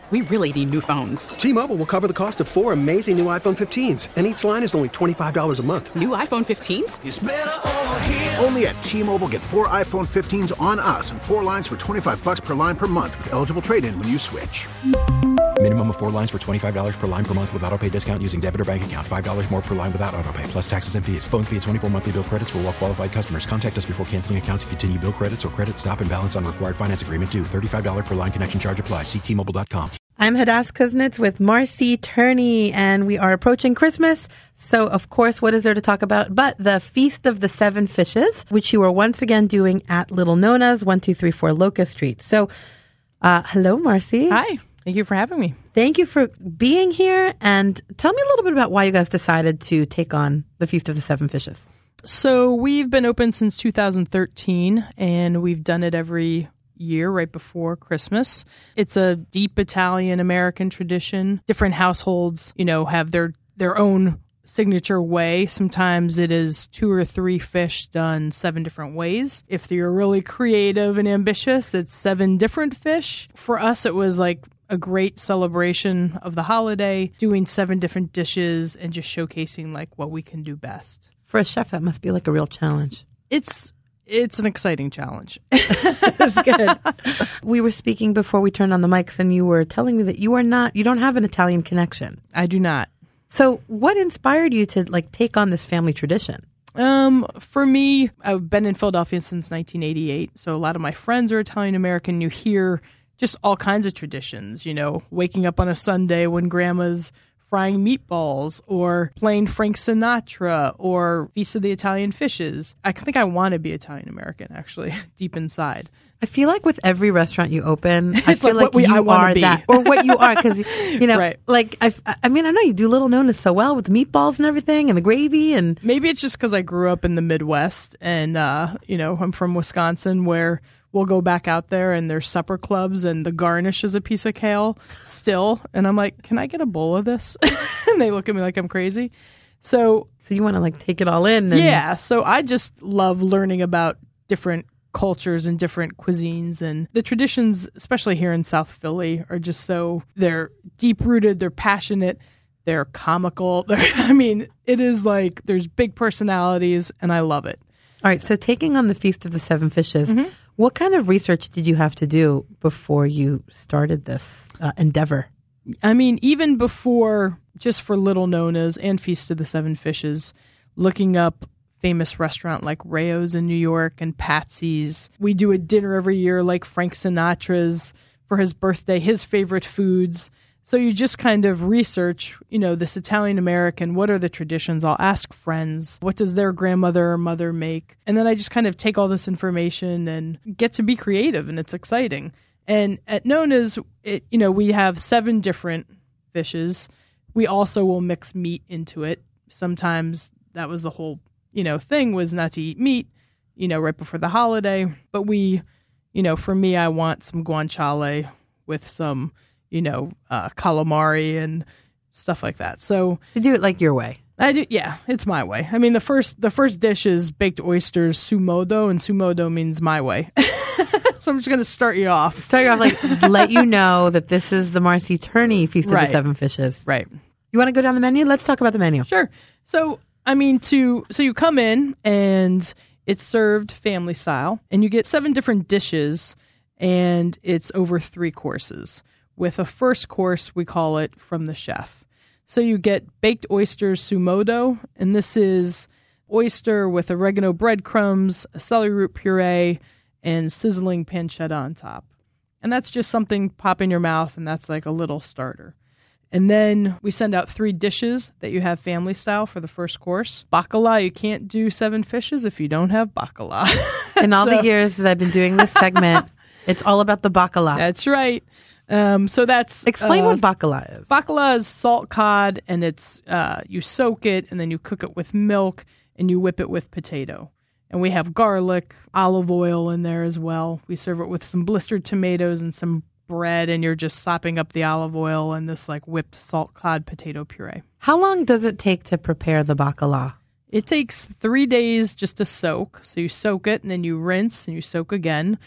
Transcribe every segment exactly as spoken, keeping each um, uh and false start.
We really need new phones. T-Mobile will cover the cost of four amazing new iPhone fifteens, and each line is only twenty-five dollars a month. New iPhone fifteens? It's better over here. Only at T-Mobile, get four iPhone fifteens on us and four lines for twenty-five dollars per line per month with eligible trade-in when you switch. Minimum of four lines for twenty-five dollars per line per month with autopay discount using debit or bank account. five dollars more per line without autopay, plus taxes and fees. Phone fee at twenty-four monthly bill credits for well-qualified customers. Contact us before canceling account to continue bill credits or credit stop and balance on required finance agreement due. thirty-five dollars per line connection charge applies. See T Mobile dot com. I'm Hadass Kuznets with Marcy Turney, and we are approaching Christmas. So, of course, what is there to talk about but the Feast of the Seven Fishes, which you are once again doing at Little Nona's, one two three four Locust Street. So, uh, hello, Marcy. Hi. Thank you for having me. Thank you for being here. And tell me a little bit about why you guys decided to take on the Feast of the Seven Fishes. So we've been open since two thousand thirteen, and we've done it every year right before Christmas. It's a deep Italian-American tradition. Different households, you know, have their, their own signature way. Sometimes it is two or three fish done seven different ways. If you're really creative and ambitious, it's seven different fish. For us, it was like a great celebration of the holiday, doing seven different dishes and just showcasing like what we can do best. For a chef, that must be like a real challenge. It's it's an exciting challenge. That's good. We were speaking before we turned on the mics, and you were telling me that you are not, you don't have an Italian connection. I do not. So what inspired you to like take on this family tradition? Um, for me, I've been in Philadelphia since nineteen eighty-eight. So a lot of my friends are Italian American. You hear just all kinds of traditions, you know, waking up on a Sunday when grandma's frying meatballs, or playing Frank Sinatra, or Feast of the Italian Fishes. I think I want to be Italian American, actually, deep inside. I feel like with every restaurant you open, I It's feel like like, what we- I you wanna are be. that, or what you are, because you know, Right. like I, I mean, I know you do Little Nona so well with the meatballs and everything, and the gravy, and Maybe it's just because I grew up in the Midwest, and, uh, you know, I'm from Wisconsin, where we'll go back out there and there's supper clubs and the garnish is a piece of kale still. And I'm like, can I get a bowl of this? And they look at me like I'm crazy. So, so you want to like take it all in. And yeah. So I just love learning about different cultures and different cuisines, and the traditions, especially here in South Philly, are just so, they're deep rooted, they're passionate, they're comical. They're, I mean, it is like there's big personalities, and I love it. All right. So taking on the Feast of the Seven Fishes, Mm-hmm. what kind of research did you have to do before you started this uh, endeavor? I mean, even before, just for Little Nona's and Feast of the Seven Fishes, looking up famous restaurant like Rayo's in New York and Patsy's. We do a dinner every year like Frank Sinatra's for his birthday, his favorite foods. So you just kind of research, you know, this Italian American, what are the traditions? I'll ask friends, what does their grandmother or mother make? And then I just kind of take all this information and get to be creative, and it's exciting. And at Nona's, it, you know, we have seven different fishes. We also will mix meat into it. Sometimes that was the whole, you know, thing, was not to eat meat, you know, right before the holiday. But we, you know, for me, I want some guanciale with some, you know, uh, calamari and stuff like that. So To do it like your way. I do, yeah, it's my way. I mean, the first the first dish is baked oysters sumodo, and sumodo means my way. So I'm just going to start you off. Start you off like let you know that this is the Marcy Turney Feast of Right. the Seven Fishes. Right. You want to go down the menu? Let's talk about the menu. Sure. So, I mean, to so you come in and it's served family style, and you get seven different dishes, and it's over three courses. With a first course, we call it from the chef. So you get baked oysters sumodo, and this is oyster with oregano breadcrumbs, a celery root puree, and sizzling pancetta on top. And that's just something pop in your mouth, and that's like a little starter. And then we send out three dishes that you have family style for the first course. Bacala, you can't do seven fishes if you don't have bacala. In all So- the years that I've been doing this segment, it's all about the bacala. That's right. Um, so that's... Explain uh, what bacala is. Bacala is salt cod, and it's uh, you soak it, and then you cook it with milk, and you whip it with potato. And we have garlic, olive oil in there as well. We serve it with some blistered tomatoes and some bread, and you're just sopping up the olive oil and this like whipped salt cod potato puree. How long does it take to prepare the bacala? It takes three days just to soak. So you soak it, and then you rinse, and you soak again.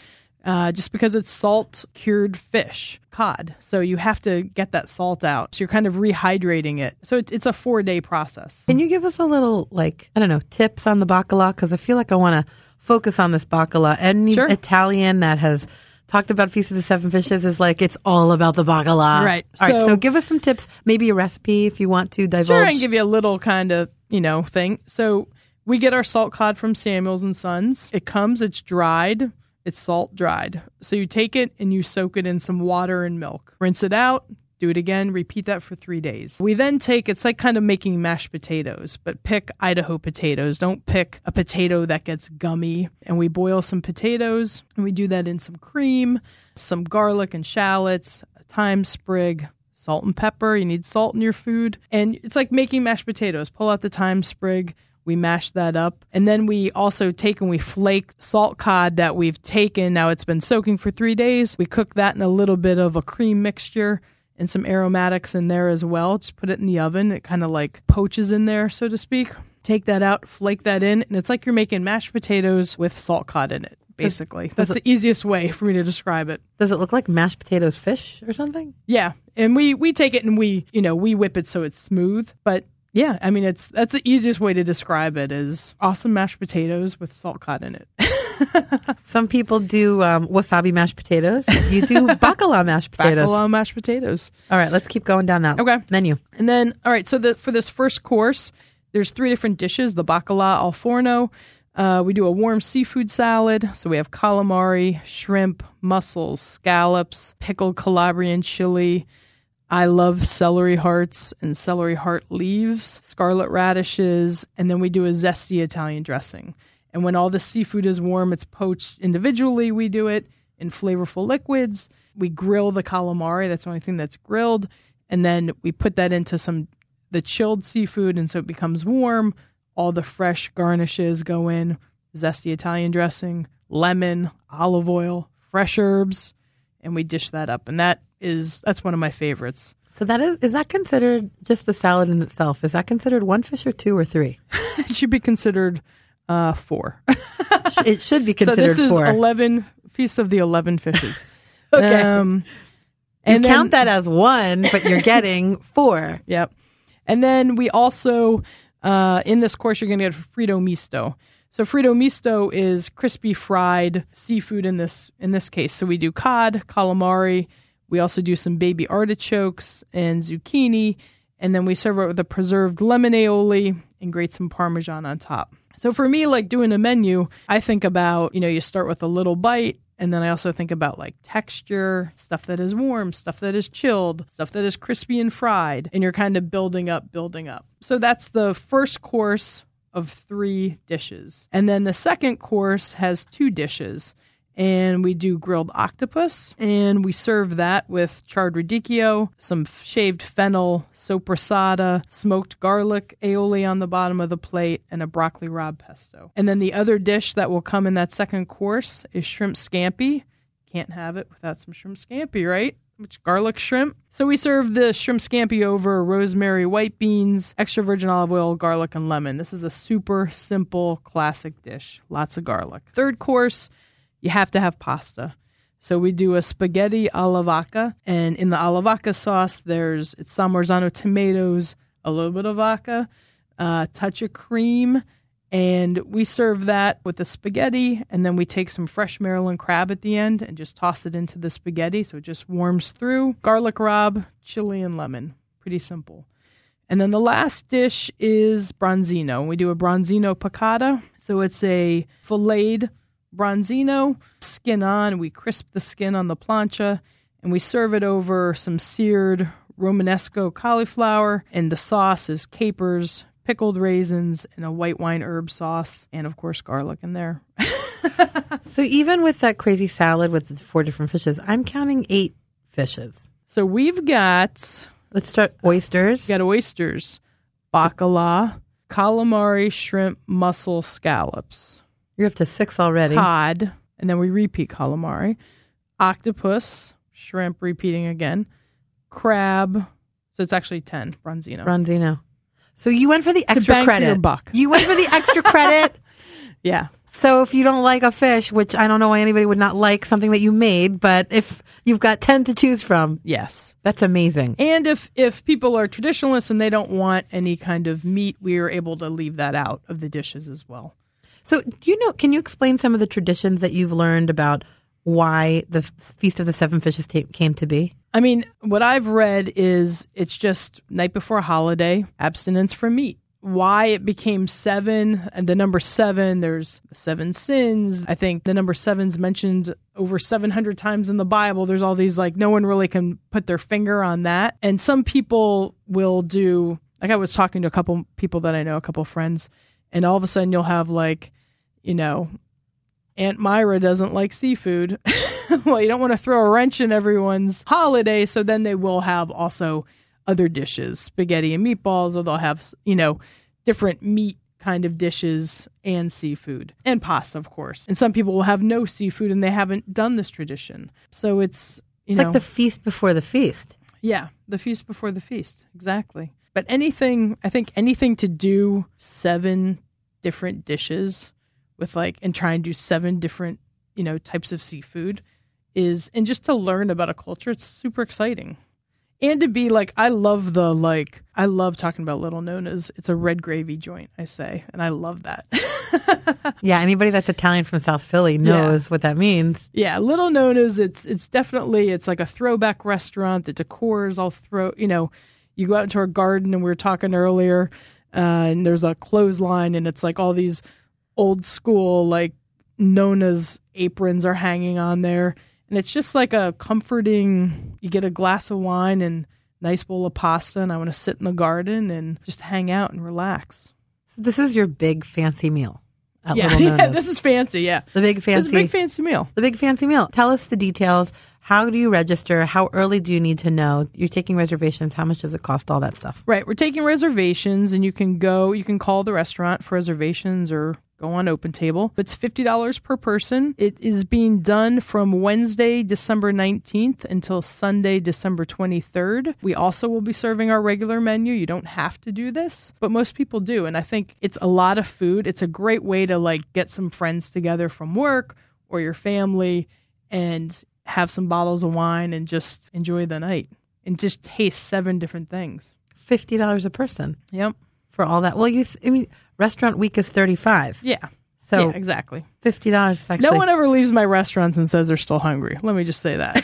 uh, just because it's salt cured fish, cod. So you have to get that salt out. So you're kind of rehydrating it. So it's, it's a four day process. Can you give us a little, like, I don't know, tips on the bacala? Because I feel like I want to focus on this bacala. Any Sure. Italian that has talked about Feast of the Seven Fishes is like, it's all about the bacala. Right. All right. So- So give us some tips, maybe a recipe if you want to divulge. Sure, I can give you a little kind of, you know, thing. So we get our salt cod from Samuels and Sons. It comes, it's dried, it's salt dried. So you take it and you soak it in some water and milk. Rinse it out, do it again, repeat that for three days. We then take, it's like kind of making mashed potatoes, but pick Idaho potatoes. Don't pick a potato that gets gummy. And we boil some potatoes, and we do that in some cream, some garlic and shallots, a thyme sprig, salt and pepper. You need salt in your food. And it's like making mashed potatoes. Pull out the thyme sprig. We mash that up. And then we also take and we flake salt cod that we've taken. Now it's been soaking for three days. We cook that in a little bit of a cream mixture and some aromatics in there as well. Just put it in the oven. It kind of like poaches in there, so to speak. Take that out, flake that in. And it's like you're making mashed potatoes with salt cod in it, basically. That's the easiest way for me to describe it. Does it look like mashed potatoes fish or something? Yeah. And we, we take it and we, you know, we whip it so it's smooth. But yeah, I mean, it's that's the easiest way to describe it is awesome mashed potatoes with salt cod in it. Some people do um, wasabi mashed potatoes. You do bacala mashed potatoes. Bacala mashed potatoes. All right, let's keep going down that Okay. menu. And then, all right, so the, for this first course, there's three different dishes. The bacala al forno. Uh, we do a warm seafood salad. So we have calamari, shrimp, mussels, scallops, pickled Calabrian chili. I love celery hearts and celery heart leaves, scarlet radishes, and then we do a zesty Italian dressing. And when all the seafood is warm, it's poached individually. We do it in flavorful liquids. We grill the calamari. That's the only thing that's grilled. And then we put that into some the chilled seafood, and so it becomes warm. All the fresh garnishes go in, zesty Italian dressing, lemon, olive oil, fresh herbs, and we dish that up. And that is that's one of my favorites. So that is is that considered just the salad in itself? Is that considered one fish or two or three? It should be considered uh, four. It should be So considered this is four. eleven Feast of the Eleven Fishes. Okay. Um, you and count then- that as one, but you're getting four. Yep. And then we also, uh, in this course, you're going to get Frito Misto. So Frito Misto is crispy fried seafood in this in this case. So we do cod, calamari. We also do some baby artichokes and zucchini. And then we serve it with a preserved lemon aioli and grate some Parmesan on top. So for me, like doing a menu, I think about, you know, you start with a little bite. And then I also think about like texture, stuff that is warm, stuff that is chilled, stuff that is crispy and fried. And you're kind of building up, building up. So that's the first course of three dishes. And then the second course has two dishes. And we do grilled octopus, and we serve that with charred radicchio, some shaved fennel, sopressata, smoked garlic aioli on the bottom of the plate, and a broccoli rabe pesto. And then the other dish that will come in that second course is shrimp scampi. Can't have it without some shrimp scampi, right? Which garlic shrimp. So we serve the shrimp scampi over rosemary, white beans, extra virgin olive oil, garlic, and lemon. This is a super simple, classic dish. Lots of garlic. Third course, you have to have pasta. So we do a spaghetti alla vodka, and in the alla vodka sauce, there's it's San Marzano tomatoes, a little bit of vodka, a touch of cream, and we serve that with the spaghetti, and then we take some fresh Maryland crab at the end and just toss it into the spaghetti so it just warms through. Garlic rabe, chili, and lemon. Pretty simple. And then the last dish is bronzino. We do a bronzino piccata, so it's a filleted bronzino, skin on. We crisp the skin on the plancha, and we serve it over some seared Romanesco cauliflower, and the sauce is capers, pickled raisins, and a white wine herb sauce, and of course garlic in there. So even with that crazy salad with the four different fishes, I'm counting eight fishes. So we've got, Let's start oysters. we got oysters, bacala, calamari, shrimp, mussel, scallops. You're up to six already. Cod, and then we repeat calamari, octopus, shrimp, repeating again, crab. So it's actually ten, bronzino. Bronzino. So you went for the bang extra for credit. your buck. You went for the extra credit. Yeah. So if you don't like a fish, which I don't know why anybody would not like something that you made, but if you've got ten to choose from, Yes. that's amazing. And if, if people are traditionalists and they don't want any kind of meat, we are able to leave that out of the dishes as well. So do you know, can you explain some of the traditions that you've learned about why the Feast of the Seven Fishes ta- came to be? I mean, what I've read is it's just night before a holiday, abstinence from meat. Why it became seven, and the number seven, there's seven sins. I think the number seven's mentioned over seven hundred times in the Bible. There's all these, like, no one really can put their finger on that. And some people will do, like I was talking to a couple people that I know, a couple friends, and all of a sudden you'll have, like, you know, Aunt Myra doesn't like seafood. Well, you don't want to throw a wrench in everyone's holiday, so then they will have also other dishes, spaghetti and meatballs, or they'll have, you know, different meat kind of dishes and seafood and pasta, of course. And some people will have no seafood and they haven't done this tradition. So it's, you It's know, like the feast before the feast. yeah, the feast before the feast. Exactly. But anything, I think anything to do seven different dishes with, like, and try and do seven different, you know, types of seafood is, and just to learn about a culture, it's super exciting. And to be like, I love the, like, I love talking about Little Nona's. It's a red gravy joint, I say, and I love that. Yeah, anybody that's Italian from South Philly knows what that means. Yeah, Little Nona's, it's it's definitely, it's like a throwback restaurant. The decor is all throw, you know, you go out into our garden, and we were talking earlier, uh, and there's a clothesline, and it's like all these old school, like, Nona's aprons are hanging on there. And it's just like a comforting, you get a glass of wine and nice bowl of pasta, and I want to sit in the garden and just hang out and relax. So this is your big fancy meal at Yeah, Little yeah, Nona's. this is fancy, yeah. The big This fancy, is a big fancy meal. the big fancy meal. Tell us the details. How do you register? How early do you need to know? You're taking reservations. How much does it cost? All that stuff. Right, we're taking reservations, and you can go, you can call the restaurant for reservations or go on Open Table. It's fifty dollars per person. It is being done from Wednesday, December nineteenth until Sunday, December twenty-third. We also will be serving our regular menu. You don't have to do this, but most people do. And I think it's a lot of food. It's a great way to, like, get some friends together from work or your family and have some bottles of wine and just enjoy the night and just taste seven different things. fifty dollars a person Yep. for all that. Well, you, th- I mean, restaurant week is thirty-five. Yeah. So yeah, exactly. fifty dollars is actually. No one ever leaves my restaurants and says they're still hungry. Let me just say that.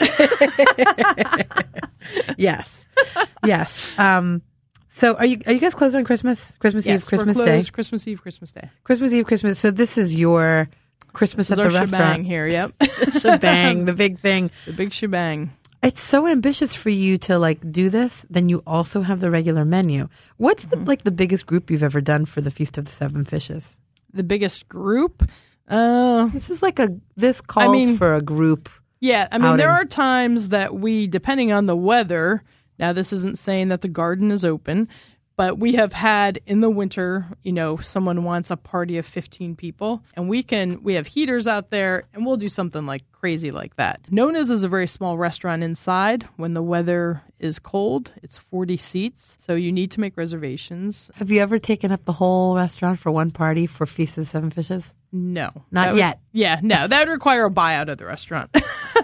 Yes. Yes. Um, so are you, are you guys closed on Christmas? Christmas Yes, Eve, Christmas we're Day? closed Christmas Eve, Christmas Day. Christmas Eve, Christmas. So this is your Christmas This at is the our shebang restaurant. here. Yep. Shebang, the big thing. The big shebang. It's so ambitious for you to, like, do this. Then you also have the regular menu. What's the, like the biggest group you've ever done for the Feast of the Seven Fishes? The biggest group? Uh, This is like a, this calls mean- for a group. yeah. I mean, there Outing. are times that we, depending on the weather, now this isn't saying that the garden is open, but we have had in the winter, you know, someone wants a party of fifteen people, and we can, we have heaters out there, and we'll do something like crazy like that. Nona's is a very small restaurant inside. When the weather is cold, it's forty seats, so you need to make reservations. Have you ever taken up the whole restaurant for one party for Feast of the Seven Fishes? No. Not That would- yet. Yeah, no, that would require a buyout of the restaurant,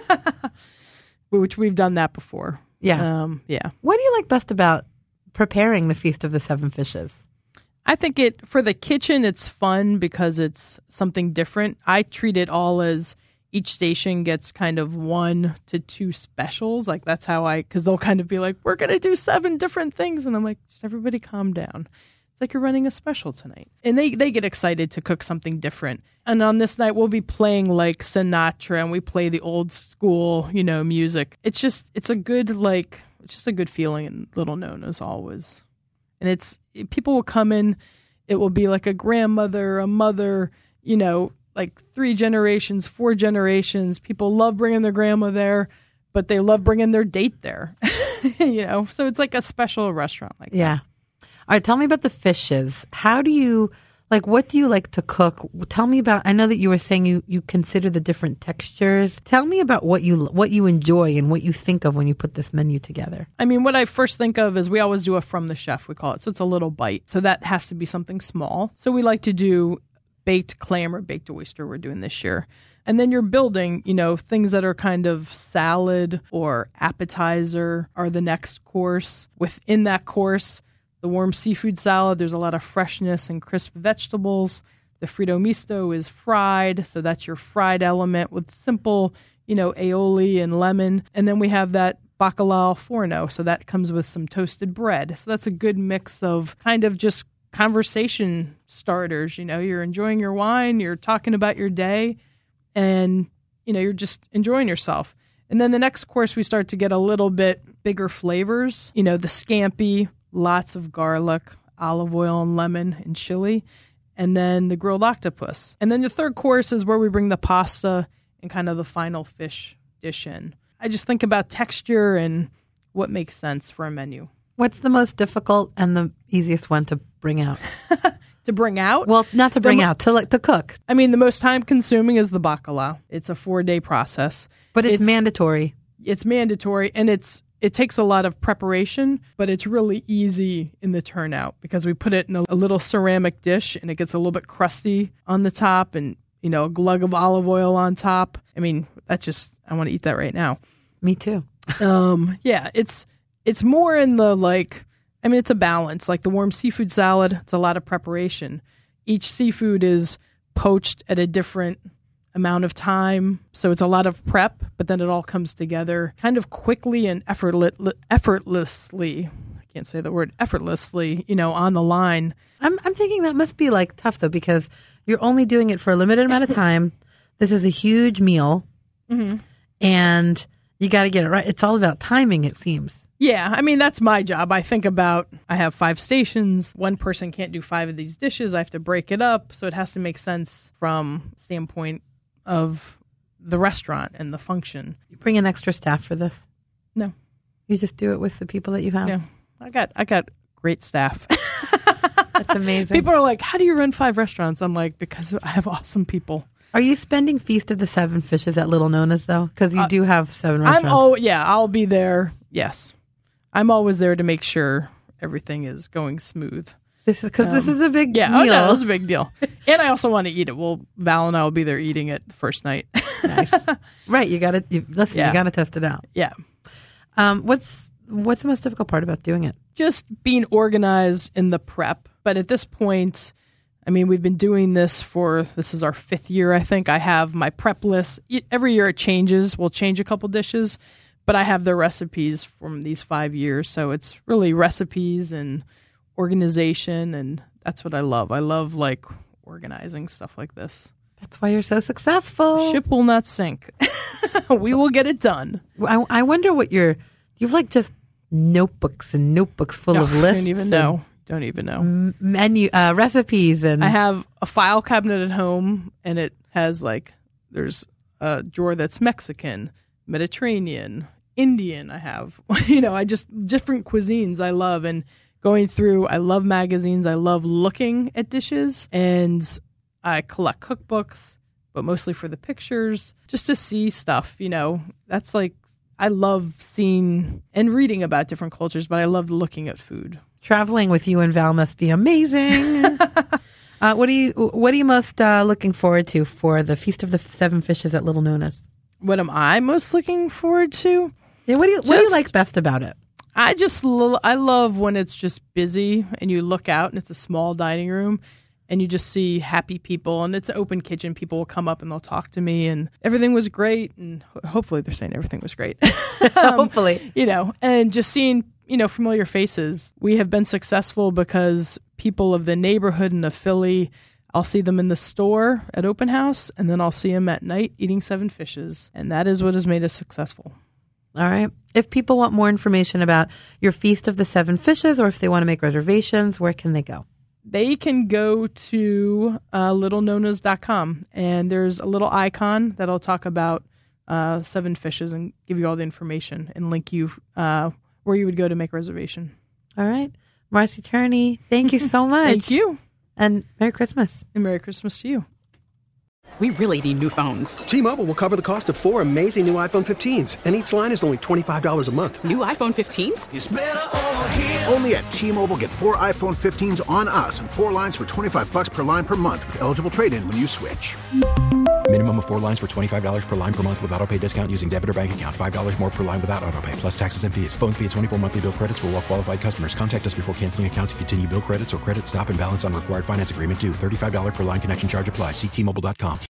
which we've done that before. Yeah. Um, yeah. What do you like best about preparing the Feast of the Seven Fishes? I think it, for the kitchen, it's fun because it's something different. I treat it all as each station gets kind of one to two specials. Like, that's how I, because they'll kind of be like, we're going to do seven different things. And I'm like, just everybody calm down. It's like you're running a special tonight. And they, they get excited to cook something different. And on this night, we'll be playing like Sinatra, and we play the old school, you know, music. It's just, it's a good, like, it's just a good feeling in Little Nona's always. And it's, people will come in, it will be like a grandmother, a mother, you know, like three generations, four generations. People love bringing their grandma there, but they love bringing their date there, you know? So it's like a special restaurant like that. Yeah. All right. Tell me about the fishes. How do you, like, what do you like to cook? Tell me about, I know that you were saying you, you consider the different textures. Tell me about what you, what you enjoy and what you think of when you put this menu together. I mean, what I first think of is we always do a from the chef, we call it. So it's a little bite. So that has to be something small. So we like to do baked clam or baked oyster we're doing this year. And then you're building, you know, things that are kind of salad or appetizer are the next course. Within that course, the warm seafood salad, there's a lot of freshness and crisp vegetables. The Frito Misto is fried, so that's your fried element with simple, you know, aioli and lemon. And then we have that bacalao forno, so that comes with some toasted bread. So that's a good mix of kind of just conversation starters. You know, you're enjoying your wine, you're talking about your day, and, you know, you're just enjoying yourself. And then the next course, we start to get a little bit bigger flavors. You know, the scampi, lots of garlic, olive oil and lemon and chili, and then the grilled octopus. And then the third course is where we bring the pasta and kind of the final fish dish in. I just think about texture and what makes sense for a menu. What's the most difficult and the easiest one to bring out? To bring out? Well, not to bring mo- out, to like to cook. I mean, the most time consuming is the bacalao. It's a four-day process. But it's, It's- mandatory. It's mandatory, and it's it takes a lot of preparation, but it's really easy in the turnout because we put it in a, a little ceramic dish, and it gets a little bit crusty on the top, and, you know, a glug of olive oil on top. I mean, that's just, I want to eat that right now. Me too. Um, yeah, it's it's more in the, like, I mean, it's a balance. Like the warm seafood salad, it's a lot of preparation. Each seafood is poached at a different amount of time, so it's a lot of prep, but then it all comes together kind of quickly and effortless, effortlessly. I can't say the word effortlessly, you know, on the line. I'm I'm thinking that must be like tough though, because you're only doing it for a limited amount of time. This is a huge meal, Mm-hmm. and you got to get it right. It's all about timing, it seems. Yeah, I mean, that's my job. I think about, I have five stations. One person can't do five of these dishes. I have to break it up. So it has to make sense from standpoint of the restaurant and the function. You bring in extra staff for this? No. You just do it with the people that you have? No. I got I got great staff. That's amazing. People are like, how do you run five restaurants? I'm like, because I have awesome people. Are you spending Feast of the Seven Fishes at Little Nona's, though? Because you Uh, do have seven restaurants. I'm oh yeah, I'll be there. Yes. I'm always there to make sure everything is going smooth. This is because this Um, is a big Yeah, meal. oh no, it's a big deal. And I also want to eat it. Well, Val and I will be there eating it the first night. Nice. Right, you got to you, listen. Yeah. You got to test it out. Yeah. Um, what's what's the most difficult part about doing it? Just being organized in the prep. But at this point, I mean, we've been doing this for, this is our fifth year, I think. I have my prep list. E- Every year it changes. We'll change a couple dishes, but I have the recipes from these five years. So it's really recipes and organization, and that's what I love. I love, like, organizing stuff like this. That's why you're so successful. Ship will not sink. We will get it done. I, I wonder what your you have like just notebooks and notebooks full No, of lists. Don't even and know. Don't even know. m- Menu uh, recipes and I have a file cabinet at home, and it has, like, there's a drawer that's Mexican, Mediterranean, Indian. I have, you know, I just, different cuisines I love. And going through, I love magazines. I love looking at dishes, and I collect cookbooks, but mostly for the pictures, just to see stuff, you know. That's like, I love seeing and reading about different cultures, but I love looking at food. traveling with you and Val must be amazing. uh, what are you What are you most uh, looking forward to for the Feast of the Seven Fishes at Little Nona's? What am I most looking forward to? Yeah, what do you What do you Just- like best about it? I just lo- I love when it's just busy and you look out and it's a small dining room and you just see happy people, and it's an open kitchen. People will come up and they'll talk to me, and everything was great, and ho- hopefully they're saying everything was great. Um, Hopefully, you know, and just seeing, you know, familiar faces. We have been successful because people of the neighborhood and of Philly, I'll see them in the store at open house, and then I'll see them at night eating seven fishes, and that is what has made us successful. all right. If people want more information about your Feast of the Seven Fishes, or if they want to make reservations, where can they go? They can go to uh, little nonas dot com, and there's a little icon that'll talk about uh, seven fishes and give you all the information and link you uh, where you would go to make a reservation. All right, Marcy Turney, thank you so much. Thank you, and Merry Christmas. and Merry Christmas to you. We really need new phones. T-Mobile will cover the cost of four amazing new iPhone fifteens, and each line is only twenty-five dollars a month. New iPhone fifteens? It's better over here. Only at T-Mobile, get four iPhone fifteens on us and four lines for twenty-five bucks per line per month with eligible trade-in when you switch. Minimum of four lines for twenty-five dollars per line per month with autopay discount using debit or bank account. five dollars more per line without autopay, plus taxes and fees. Phone fee at twenty-four monthly bill credits for well-qualified customers. Contact us before canceling account to continue bill credits or credit stop and balance on required finance agreement due. thirty-five dollars per line connection charge applies. See T Mobile dot com.